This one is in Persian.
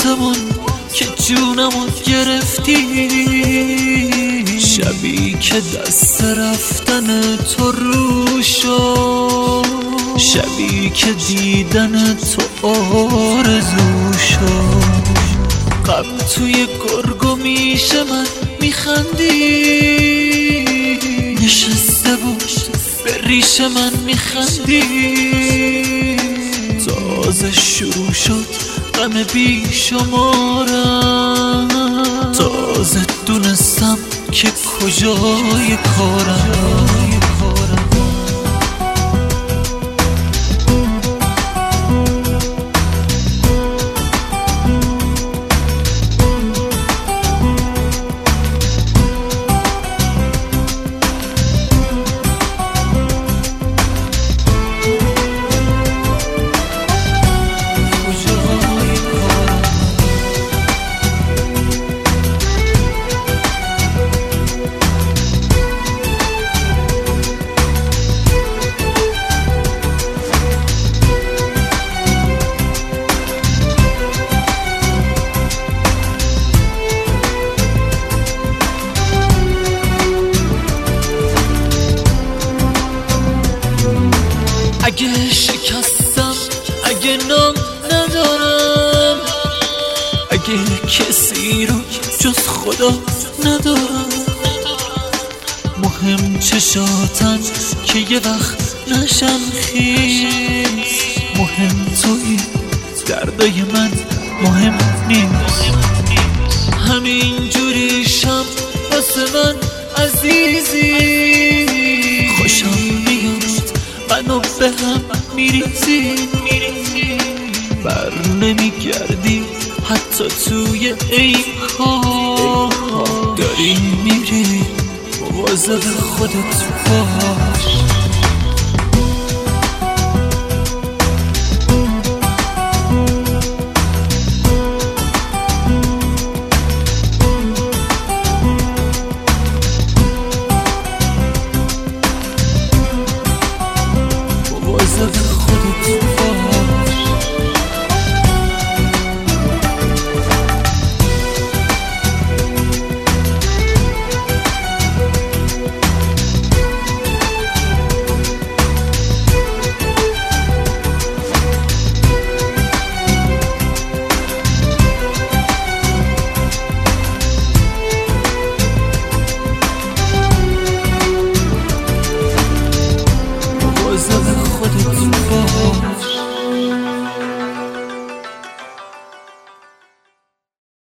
آسمون که جونمو گرفتی، شبی که دست رفتن تو رو شد، شبی که دیدن تو آرزو شد. غم توی گرگ و میشه من میخندی، نشسته بود به ریش من میخندی. تازه شروع شد غم بیشمارم، تازه دونستم که کجای کارم. اگه شکستم، اگه نام ندارم، اگه کسی رو جز خدا ندارم، مهم چشاتن که یه وقت نشن خیز. مهم توی دردای من مهم نیست، همین جوریشم واسه من عزیزی. خوشم میاد منو به هم میریزی، بر نمیگردی حتی توی عیب‌ها. داری میری مواظب خودت باش. مواظب خودت باش. مواظب